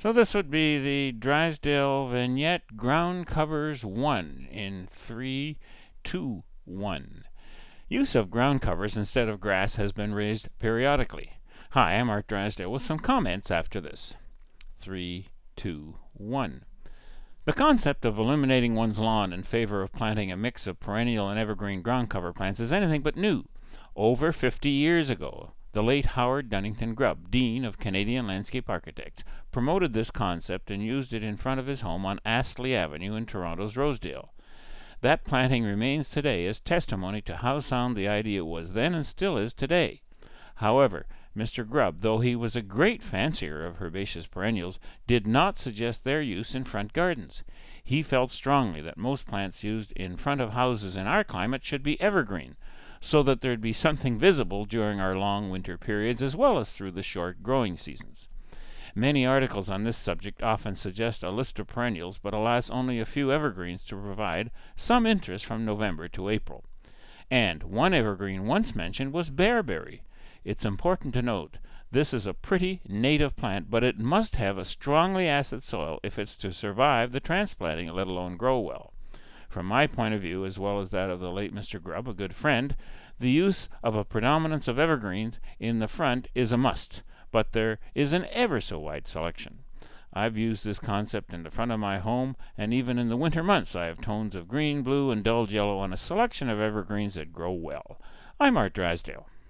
So this would be the Drysdale Vignette Ground Covers 1 in 3, 2, 1. Use of ground covers instead of grass has been raised periodically. Hi, I'm Art Drysdale with some comments after this. 3, 2, 1. The concept of illuminating one's lawn in favor of planting a mix of perennial and evergreen ground cover plants is anything but new. Over 50 years ago, the late Howard Dunnington Grubb, Dean of Canadian Landscape Architects, promoted this concept and used it in front of his home on Astley Avenue in Toronto's Rosedale. That planting remains today as testimony to how sound the idea was then and still is today. However, Mr. Grubb, though he was a great fancier of herbaceous perennials, did not suggest their use in front gardens. He felt strongly that most plants used in front of houses in our climate should be evergreen, so that there'd be something visible during our long winter periods as well as through the short growing seasons. Many articles on this subject often suggest a list of perennials, but alas, only a few evergreens to provide some interest from November to April. And one evergreen once mentioned was bearberry. It's important to note this is a pretty native plant, but it must have a strongly acid soil if it's to survive the transplanting, let alone grow well. From my point of view, as well as that of the late Mr. Grubb, a good friend, the use of a predominance of evergreens in the front is a must, but there is an ever so wide selection. I've used this concept in the front of my home, and even in the winter months I have tones of green, blue, and dull yellow on a selection of evergreens that grow well. I'm Art Drysdale.